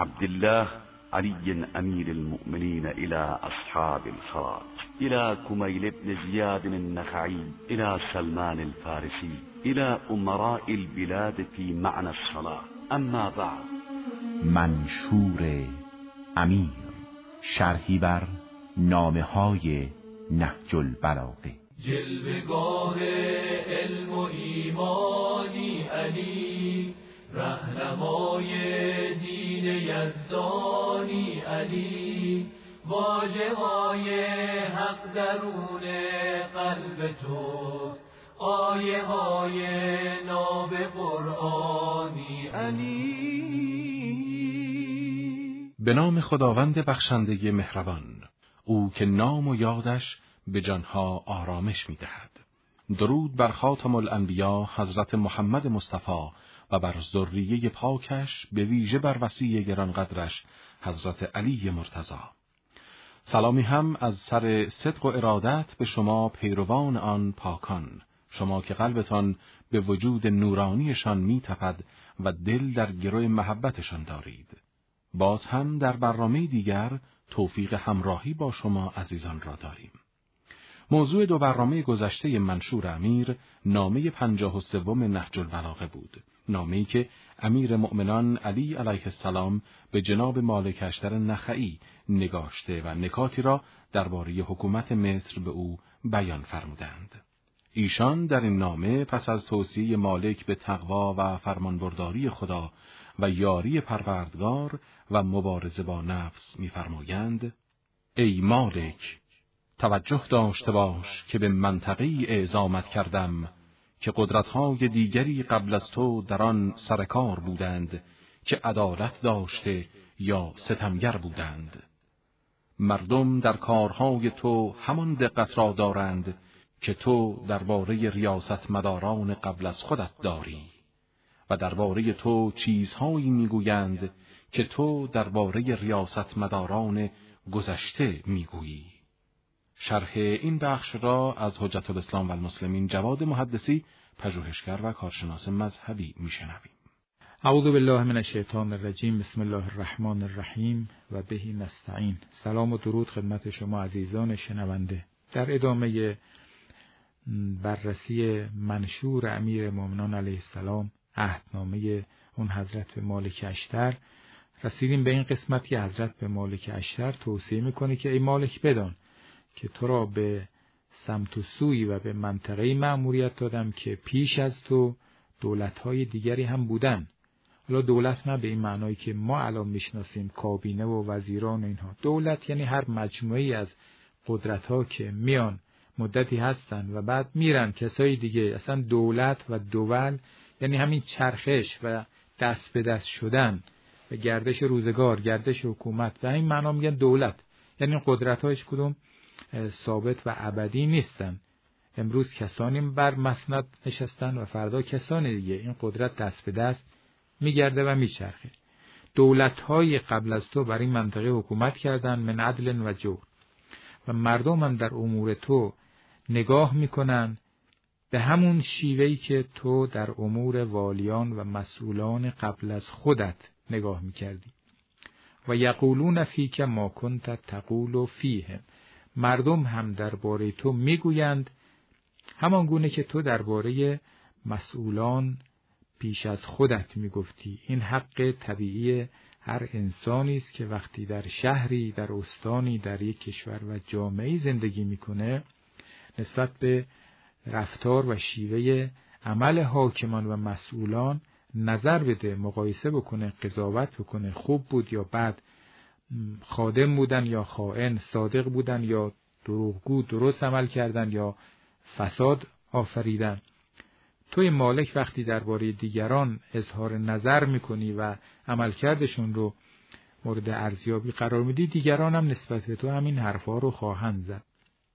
عبد الله علي أمير المؤمنين إلى أصحاب الفرات، إلى كميل بن زياد النخعي، إلى سلمان الفارسي، إلى أمراء البلاد في معنى الصلاة. اما بعد. منشور امیر، شرحی بر نامه های نهج البلاغه. جلوه‌گاه علم و ایمانی علی، رهنمای دین یزدانی علی، واژه‌های حق درون قلب توست، آیه های ناب قرآنی علی. به نام خداوند بخشنده مهربان، او که نام و یادش به جانها آرامش می‌دهد. درود بر خاتم الانبیا حضرت محمد مصطفی و بر ذریه پاکش، به ویژه بر وصی گرانقدرش حضرت علی مرتضی. سلامی هم از سر صدق و ارادت به شما پیروان آن پاکان، شما که قلبتان به وجود نورانیشان می‌تپد و دل در گرو محبتشان دارید. باز هم در برنامه دیگر توفیق همراهی با شما عزیزان را داریم. موضوع دو برنامه گذشته منشور امیر نامه 53 نهج البلاغه بود، نامه‌ای که امیر مؤمنان علی علیه السلام به جناب مالک اشتر نخعی نگاشته و نکاتی را درباره حکومت مصر به او بیان فرمودند. ایشان در این نامه پس از توصیه مالک به تقوا و فرمانبرداری خدا و یاری پروردگار و مبارزه با نفس می‌فرمایند: ای مالک، توجه داشته باش که به منطقه‌ای اعزامت کردم که قدرت‌های دیگری قبل از تو در آن سرکار بودند که عدالت داشته یا ستمگر بودند. مردم در کارهای تو همان دقت را دارند که تو درباره ریاست مداران قبل از خودت داری و درباره تو چیزهایی میگویند که تو درباره ریاست مداران گذشته میگویی. شرح این بخش را از حجت الاسلام و المسلمین جواد محدثی، پژوهشگر و کارشناس مذهبی میشنویم. اعوذ بالله من الشیطان الرجیم. بسم الله الرحمن الرحیم و به نستعین. سلام و درود خدمت شما عزیزان شنونده. در ادامه بررسی منشور امیر مومنان علیه السلام، عهدنامه اون حضرت به مالک اشتر، رسیدیم به این قسمت که حضرت به مالک اشتر توصیه میکنه که ای مالک بدان که تو را به سمت و سوی و به منطقه‌ای مأموریت دادم که پیش از تو دولت‌های دیگری هم بودن. حالا دولت نه به این معنایی که ما الان میشناسیم، کابینه و وزیران و اینها. دولت یعنی هر مجموعه‌ای از قدرت‌ها که میان مدتی هستن و بعد میرن کسای دیگه. اصلا دولت و دول یعنی همین چرخش و دست به دست شدن و گردش روزگار، گردش حکومت، و این معنا میگن دولت. یعنی قدرت‌ها هیچ کدوم ثابت و ابدی نیستن. امروز کسانی بر مسند نشستن و فردا کسانی دیگه. این قدرت دست به دست میگرده و میچرخه. دولت‌های قبل از تو بر این منطقه حکومت کردن من عدل و جور، و مردم هم در امور تو نگاه میکنن به همون شیوهی که تو در امور والیان و مسئولان قبل از خودت نگاه میکردی. و یقولون فیک ما کنت تقول فیهم، مردم هم درباره تو میگویند همان گونه که تو درباره مسئولان پیش از خودت میگفتی. این حق طبیعی هر انسانی است که وقتی در شهری، در استانی، در یک کشور و جامعه‌ای زندگی میکنه، نسبت به رفتار و شیوه عمل حاکمان و مسئولان نظر بده، مقایسه بکنه، قضاوت بکنه، خوب بود یا بد، خادم بودن یا خائن، صادق بودن یا دروغگو، درست عمل کردن یا فساد آفریدن. توی مالک وقتی درباره دیگران اظهار نظر میکنی و عملکردشون رو مورد ارزیابی قرار میدی، دیگران هم نسبت به تو همین حرفا رو خواهند زد.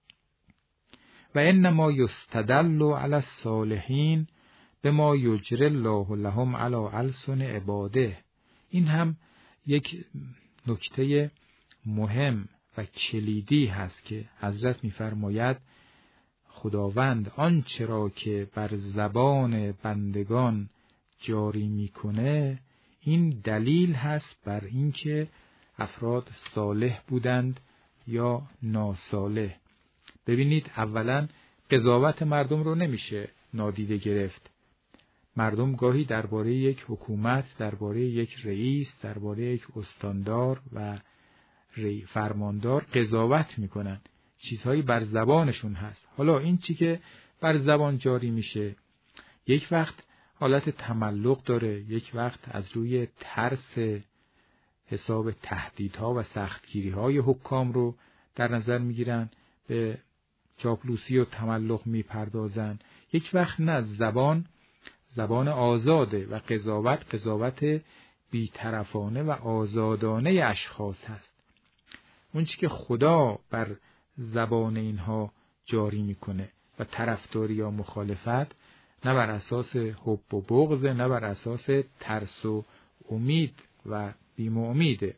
و انما یستدل علی الصالحین بما یجری الله لهم علی السن عباده. این هم یک نکته مهم و کلیدی هست که حضرت می‌فرماید خداوند آنچه را که بر زبان بندگان جاری میکنه، این دلیل هست بر اینکه افراد صالح بودند یا ناصالح. ببینید اولا قضاوت مردم رو نمیشه نادیده گرفت. مردم گاهی درباره یک حکومت، درباره یک رئیس، درباره یک استاندار و فرماندار قضاوت میکنن. چیزهایی بر زبانشون هست. حالا این چی که بر زبان جاری میشه یک وقت حالت تملق داره، یک وقت از روی ترس حساب تهدیدها و سختگیری‌های حکام رو در نظر میگیرن، به چاپلوسی و تملق میپردازن. یک وقت نه، زبان آزاده و قضاوت بی‌طرفانه و آزادانه اشخاص هست. اون چی که خدا بر زبان اینها جاری میکنه و طرفداری یا مخالفت نه بر اساس حب و بغض، نه بر اساس ترس و امید و بیم و امیده.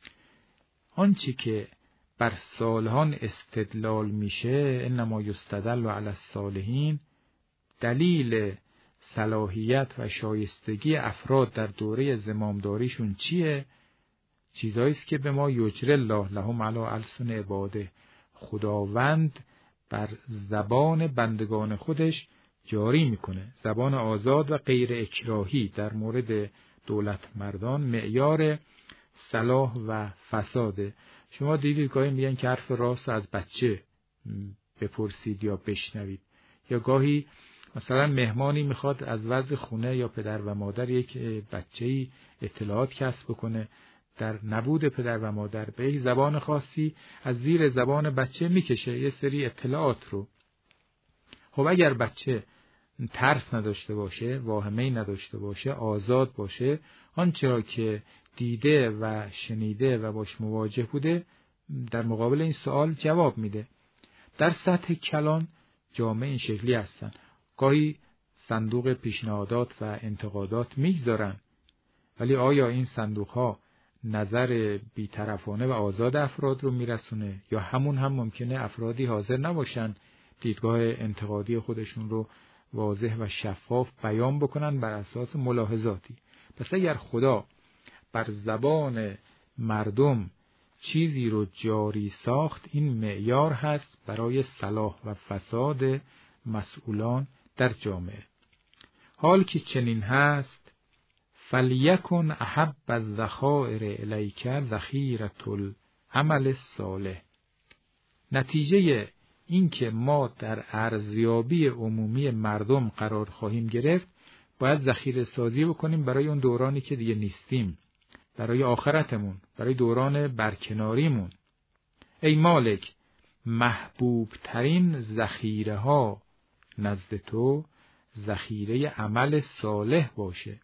آنچه که بر صالحان استدلال میشه، انما یستدل علی الصالحین، دلیل صلاحیت و شایستگی افراد در دوره زمامداریشون چیه؟ چیزایی است که به ما یجری الله لهم علی السن عباده، خداوند بر زبان بندگان خودش جاری میکنه. زبان آزاد و غیر اکراهی در مورد دولت مردان معیار صلاح و فساده. شما دیدید گاهی میگن که حرف راست از بچه بپرسید یا بشنوید، یا گاهی مثلا مهمانی میخواد از وضع خونه یا پدر و مادر یک بچه‌ای اطلاعات کسب بکنه، در نبود پدر و مادر به یک زبان خاصی از زیر زبان بچه میکشه یه سری اطلاعات رو. خب اگر بچه ترس نداشته باشه، واهمه‌ای نداشته باشه، آزاد باشه، آنچه را که دیده و شنیده و باش مواجه بوده در مقابل این سوال جواب میده. در سطح کلان جامعه این شکلی هستن. گاهی صندوق پیشنهادات و انتقادات میگذارن، ولی آیا این صندوق ها نظر بی‌طرفانه و آزاد افراد رو میرسونه؟ یا همون هم ممکنه افرادی حاضر نباشن دیدگاه انتقادی خودشون رو واضح و شفاف بیان بکنن بر اساس ملاحظاتی. پس اگر خدا بر زبان مردم چیزی رو جاری ساخت، این معیار هست برای صلاح و فساد مسئولان در جامعه. حال که چنین هست، فلیکن احب الذخائر الیک ذخیرة العمل الصالح. نتیجه این که ما در ارزیابی عمومی مردم قرار خواهیم گرفت، باید ذخیره سازی بکنیم برای اون دورانی که دیگه نیستیم، برای آخرتمون، برای دوران برکناریمون. ای مالک، محبوب ترین ذخیره ها نزد تو ذخیره عمل صالح باشه.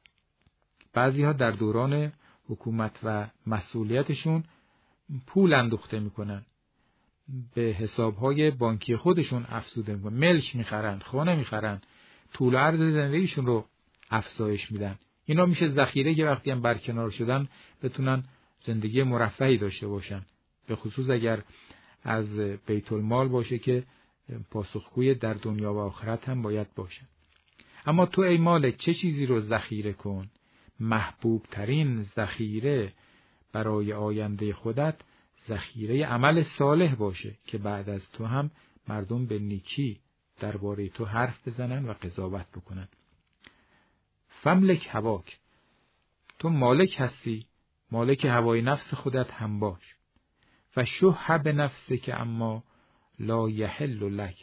بعضی ها در دوران حکومت و مسئولیتشون پول اندوخته میکنن، به حسابهای بانکی خودشون افزوده میکنن، ملک میخرن، خانه میخرن، طول و عرض زندگیشون رو افزایش میدن. اینا میشه ذخیره که وقتی هم برکنار شدن بتونن زندگی مرفهی داشته باشن، به خصوص اگر از بیت المال باشه که پاسخگوی در دنیا و آخرت هم باید باشه. اما تو ای مالک چه چیزی رو ذخیره کن؟ محبوب ترین ذخیره برای آینده خودت ذخیره عمل صالح باشه که بعد از تو هم مردم به نیکی درباره تو حرف بزنن و قضاوت بکنن. فملک هواک، تو مالک هستی، مالک هوای نفس خودت هم باش. و شح به نفسه که اما لا یحل لک،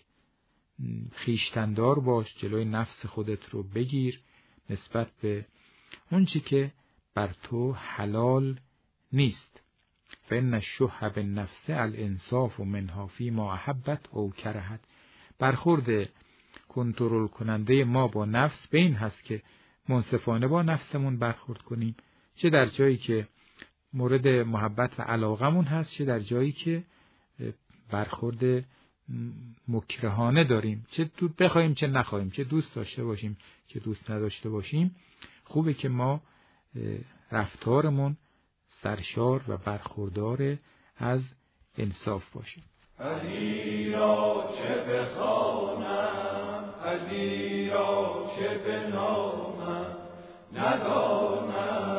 خیشتندار باش، جلوی نفس خودت رو بگیر نسبت به اون چی که بر تو حلال نیست. فإن الشح بالنفس الانصاف منها فيما احبت او کرهت. برخورد کنترل کننده ما با نفس به این هست که منصفانه با نفسمون برخورد کنیم، چه در جایی که مورد محبت و علاقمون هست، چه در جایی که برخورد مکرهانه داریم، چه بخوایم چه نخوایم، چه دوست داشته باشیم چه دوست نداشته باشیم. خوبه که ما رفتارمون سرشار و برخوردار از انصاف باشه. علی را چه بخوانم، علی را چه بنامم، ندانم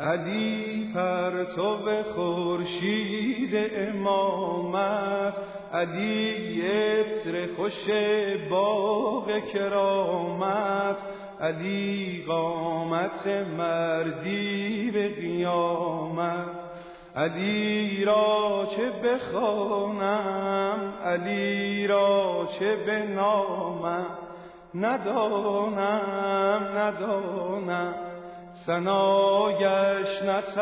علی پرتو خورشید امامت، علی عطر خوش باغ کرامت، علی قامت مردی به قیامت. علی را چه بخوانم، علی را چه بنامم، ندانم ثنایش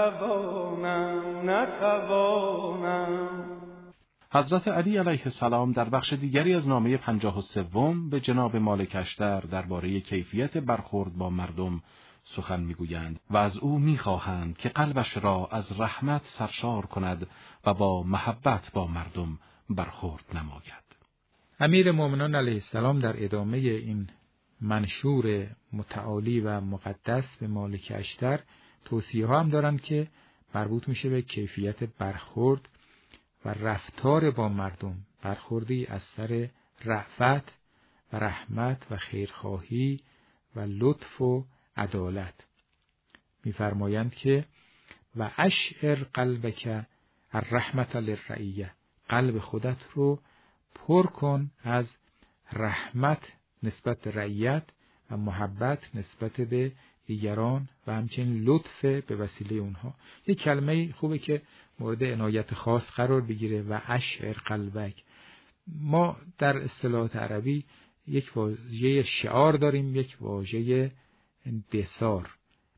نتوانم. حضرت علی علیه السلام در بخش دیگری از نامه 53 به جناب مالک اشتر درباره کیفیت برخورد با مردم سخن میگویند و از او میخواهند که قلبش را از رحمت سرشار کند و با محبت با مردم برخورد نماید. امیر مومنان علیه السلام در ادامه این منشور متعالی و مقدس به مالک اشتر توصیه ها هم دارند که مربوط میشه به کیفیت برخورد و رفتار با مردم، برخوردی از سر رأفت و رحمت و خیرخواهی و لطف و عدالت. می‌فرمایند که و اشعر قلبک الرحمت للرعیه، قلب خودت رو پر کن از رحمت نسبت به رعیت و محبت نسبت به دیگران و همچنین لطف به وسیله اونها. یک کلمه خوبه که مورد عنایت خاص قرار بگیره، و اشعر قلبک. ما در اصطلاحات عربی یک واژه شعار داریم، یک واژه دثار.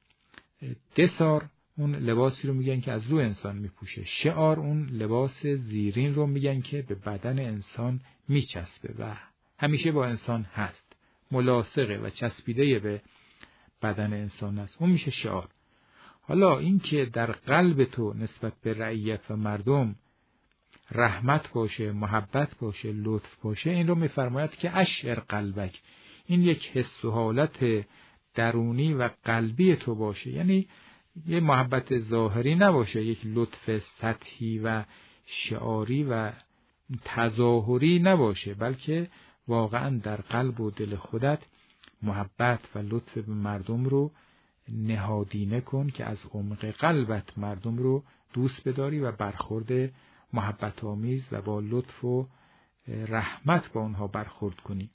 دثار اون لباسی رو میگن که از روی انسان میپوشه، شعار اون لباس زیرین رو میگن که به بدن انسان میچسبه و همیشه با انسان هست، ملاصقه و چسبیده به بدن انسان است، اون میشه شعار. حالا این که در قلب تو نسبت به رعیت و مردم رحمت باشه، محبت باشه، لطف باشه، این رو میفرماید که اشعر قلبک، این یک حس و حالت درونی و قلبی تو باشه، یعنی یه محبت ظاهری نباشه، یک لطف سطحی و شعاری و تظاهری نباشه، بلکه واقعا در قلب و دل خودت محبت و لطف به مردم رو نهادینه کن که از عمق قلبت مردم رو دوست بداری و برخورد محبت آمیز و با لطف و رحمت با اونها برخورد کنی.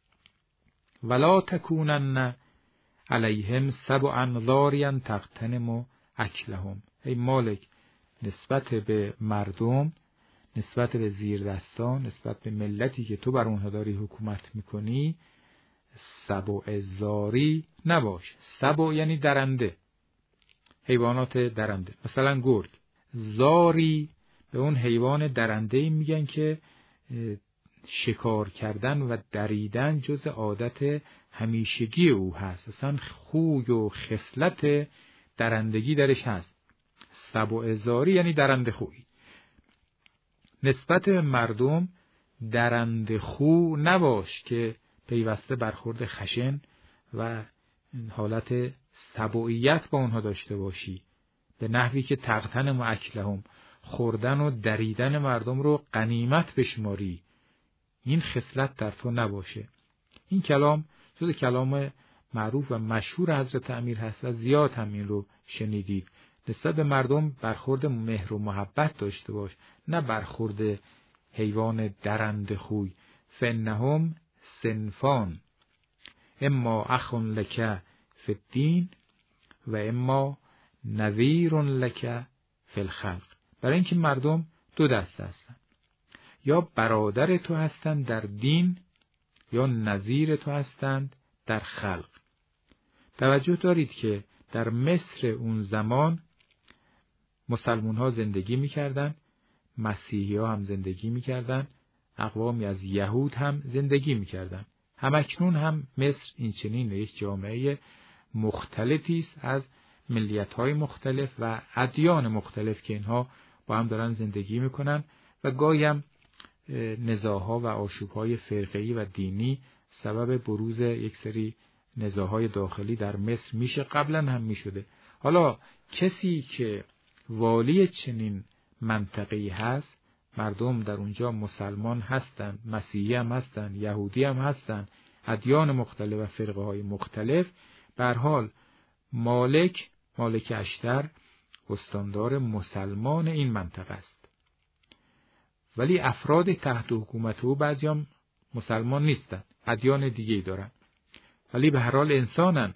ولا تکونن علیهم سبعا ضاریا تغتنم اکلهم. ای مالک، نسبت به مردم، نسبت به زیردستان، نسبت به ملتی که تو بر اونها داری حکومت میکنی، سبع زاری نباش. سبع یعنی درنده، حیوانات درنده، مثلا گرگ. زاری به اون حیوان درنده میگن که شکار کردن و دریدن جز عادت همیشگی او هست، اصلا خوی و خصلت درندگی درش هست. سبع زاری یعنی درنده خوی. نسبت به مردم درنده خو نباش که پیوسته برخورد خشن و حالت سبعیت با اونها داشته باشی، به نحوی که تغتنم اکلهم، خوردن و دریدن مردم رو غنیمت بشماری. این خصلت در تو نباشه. این کلام جز کلام معروف و مشهور حضرت امیر هست و زیاد هم این رو شنیدید. نسبت به مردم برخورد مهر و محبت داشته باش، نه برخورد حیوان درنده خوی. فنهم صنفان، اما اخ لک فی الدین و اما نذیر لک فی الخلق. برای اینکه مردم دو دسته هستن، یا برادر تو هستند در دین یا نظیر تو هستند در خلق. توجه دارید که در مصر اون زمان مسلمون ها زندگی میکردن، مسیحی ها هم زندگی میکردن، اقوامی از یهود هم زندگی میکردن. همکنون هم مصر این چنین یک جامعه مختلفی است از ملیت های مختلف و ادیان مختلف که اینها با هم دارن زندگی میکنن و گاهی هم نزاعها و آشوبهای فرقه‌ای و دینی سبب بروز یک سری نزاعهای داخلی در مصر میشه، قبلا هم میشده. حالا کسی که والی چنین منطقه‌ای هست، مردم در اونجا مسلمان هستند، مسیحی هم هستند، یهودی هم هستند، ادیان مختلف و فرقه‌های مختلف، به هر حال مالک اشتر استاندار مسلمان این منطقه است. ولی افراد تحت حکومت او بعضیام مسلمان نیستند، ادیان دیگه‌ای دارند، ولی به هر حال انسانن.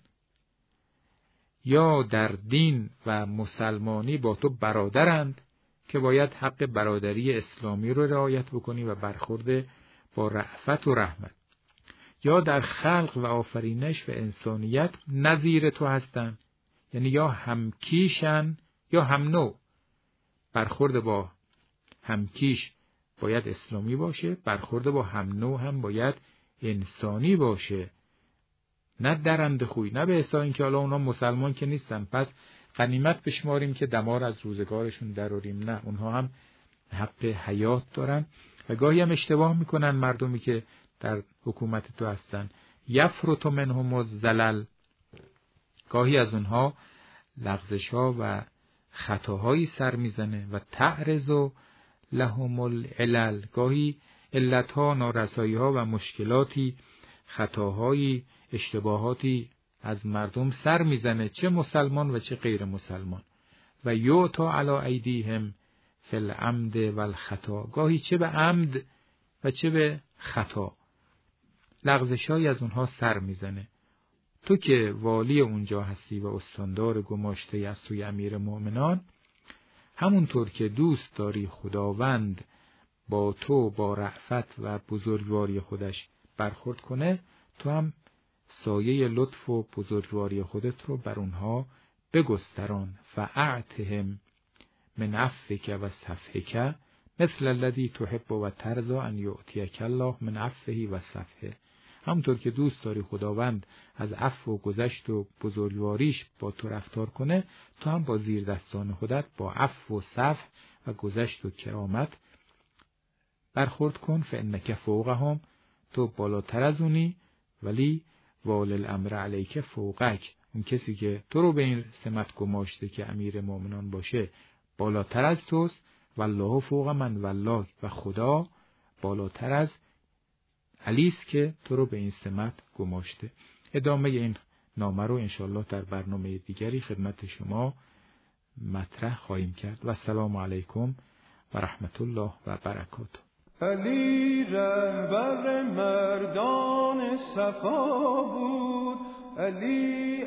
یا در دین و مسلمانی با تو برادرند که باید حق برادری اسلامی رو رعایت بکنی و برخورد با رأفت و رحمت، یا در خلق و آفرینش و انسانیت نظیر تو هستند، یعنی یا همکیشن یا هم نوع. برخورد با همکیش باید اسلامی باشه، برخورد با هم نوع هم باید انسانی باشه، نه درند خوی، نه به حساب اینکه حالا اونا مسلمان که نیستن پس غنیمت بشماریم که دمار از روزگارشون دراریم. نه، اونها هم حق حیات دارن و گاهی هم اشتباه میکنن مردمی که در حکومت تو هستن. یفرط منهم الزلل، گاهی از اونها لغزش‌ها و خطاهایی سر میزنه و تعرض لهم العلل، گاهی علتها، نارسایی‌ها و مشکلاتی، خطاهایی، اشتباهاتی از مردم سر میزنه، چه مسلمان و چه غیر مسلمان. و یعطا علی ایدیهم فی العمد و الخطا، گاهی چه به عمد و چه به خطا لغزش‌هایی از اونها سر میزنه. تو که والی اونجا هستی و استاندار گماشته از سوی امیر مومنان، همونطور که دوست داری خداوند با تو با رأفت و بزرگواری خودش برخورد کنه، تو هم سایه لطف و بزرگواری خودت رو بر اونها بگستران. فاعتهم من عفوک و صفحک مثل الذی تحب و ترضی ان یعطیک الله من عفوه و صفحه. همونطور که دوست داری خداوند از عفو و گذشت و بزرگواریش با تو رفتار کنه، تو هم با زیر دستان خودت با عفو و صفح و گذشت و کرامت برخورد کن. فانک فوقهم، تو بالاتر از اونی، ولی والی الامر علیک فوقک، اون کسی که تو رو به این سمت گماشته که امیر مومنان باشه بالاتر از توست. والله فوق من والله، و خدا بالاتر از علی است که تو رو به این سمت گماشته. ادامه این نامه رو انشالله در برنامه دیگری خدمت شما مطرح خواهیم کرد. و السلام علیکم و رحمت الله و برکاته. علی رهبر مردان صفا بود، علی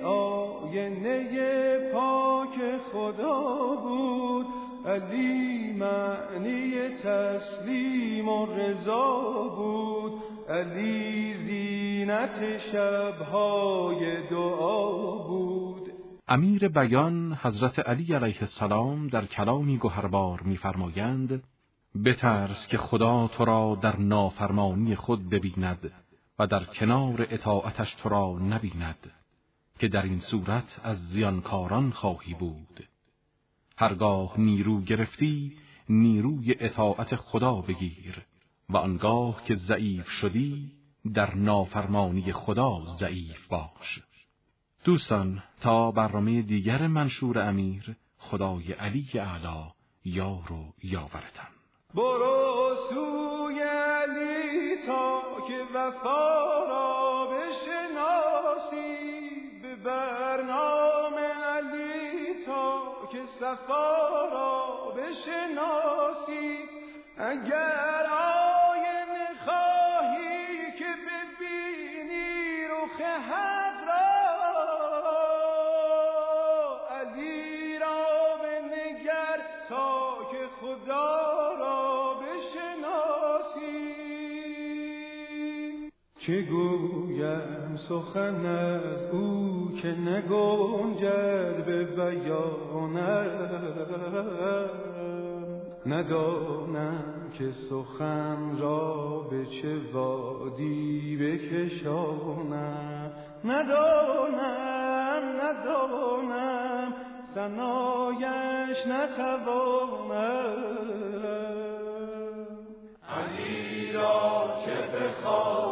آینه پاک خدا بود، علی معنی تسلیم و رضا بود، علی زینت شبهای دعا بود. امیر بیان حضرت علی علیه السلام در کلامی گوهربار می‌فرمایند: بترس که خدا تو را در نافرمانی خود ببیند و در کنار اطاعتش تو را نبیند، که در این صورت از زیانکاران خواهی بود. هرگاه نیرو گرفتی، نیروی اطاعت خدا بگیر، و آنگاه که ضعیف شدی، در نافرمانی خدا ضعیف باش. دوستان، تا برنامه دیگر منشور امیر، خدای علی اعلی یار و یاورتان. برو سوی علی تا که وفا را بشناسی، به برنامه علی تا که صفا را بشناسی. اگر آینه خواهی که ببینی رخ حق را، علی را بنگر تا که خدا را بشناسی. چه گویم سخن از او که نگنجد به بیانم، ندانم که سخن را به چه وادی بکشانم، ندانم ثنایش نتوانم. علی را چه بخواد